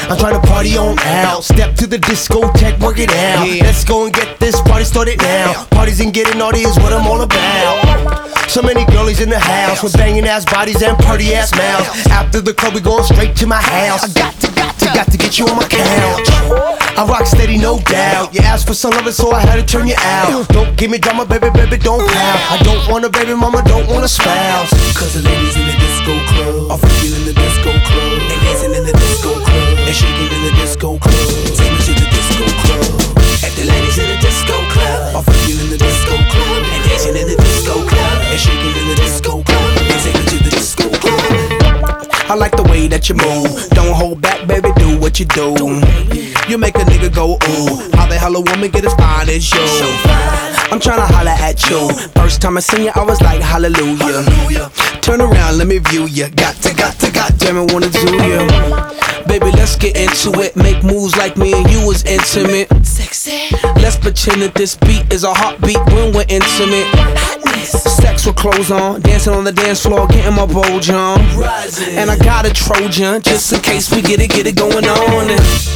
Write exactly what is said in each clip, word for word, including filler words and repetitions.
I'm trying to party on out. Step to the discotheque, work it out. Yeah. Let's go and get this party started now. Parties and getting naughty is what I'm all about. So many girlies in the house with banging ass bodies and pretty ass mouths. After the club, we going straight to my house. I got to, got to, got to get you on my couch. I rock steady, no doubt. You asked for some loving, so I had to turn you out. Don't give me drama, baby, baby, don't pout. I don't want a baby mama, don't want a spouse. Cause the ladies in the disco club are freaking in the disco club. They dancing in the disco club and shaking in the disco club. Take me to the disco club. If the ladies in the disco club are freaking in the disco club and dancing in the disco club and shaking in the disco club, take me to the disco club. I like the way that you move. Don't hold back, baby, do what you do. You make a nigga go ooh. How the hell a woman get as fine as you? I'm tryna holla at you. First time I seen you, I was like hallelujah. Turn around, let me view you. Got to, got to, goddamn it, wanna do you. Baby, let's get into it. Make moves like me and you was intimate. Sexy. Let's pretend that this beat is a heartbeat when we're intimate. Sex with clothes on, dancing on the dance floor, getting my bulge on. And I got a Trojan, just in case we get it, get it going on.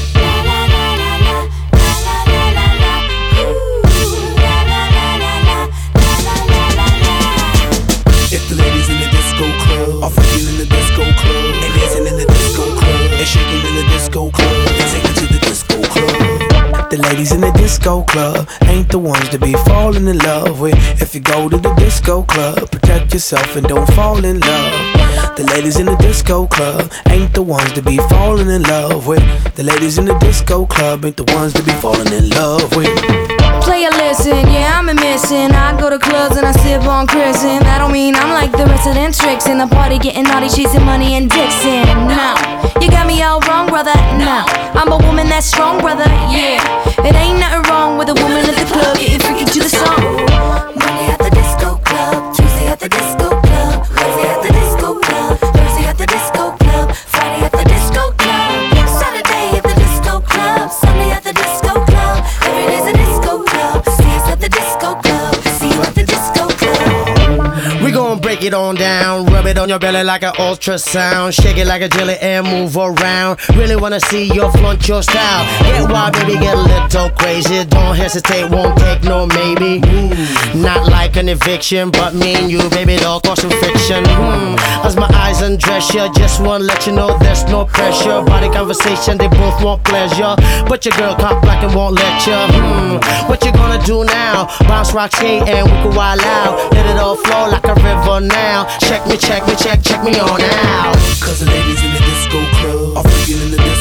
If the ladies in the disco club are freaking in the disco club and dancing in the disco club and shaking in the disco club, then take it to the disco club. The ladies in the disco club ain't the ones to be falling in love with. If you go to the disco club, protect yourself and don't fall in love. The ladies in the disco club ain't the ones to be falling in love with. The ladies in the disco club ain't the ones to be falling in love with. Play a listen, yeah, I'm a missing. I go to clubs and I sip on Chrisin. That don't mean I'm like the rest of them tricks in the party, getting naughty, chasing money and Dixon. No, you got me all wrong, brother. No, I'm a woman that's strong, brother. Yeah, it ain't nothing wrong with a woman at the club getting freaky to the song. Monday at the disco club, Tuesday at the disco club, Wednesday at the disco club, Thursday at the disco club, Friday at the disco club, Saturday at the disco club, Sunday at the disco club. Every day's a disco club. See us at the disco club. See you at the disco club. We gon' break it on down, rub it on your belly like an ultrasound, shake it like a jelly and move around. Really wanna see you flaunt your style. Get wild, baby, get a little crazy. Don't hesitate, won't take no maybe. Mm. Not like an eviction, but me and you, baby, don't cause some friction. Mm. As my eyes undress you, just wanna let you know there's no pressure. Body conversation, they both want pleasure, but your girl cock black and won't let you. Mm. What you gonna do now? Bounce, rock, skate, and we can wild out. Let it all flow like a river now. Check me, check me, check, check me on out. Cause the ladies in the disco club are freaking in the disco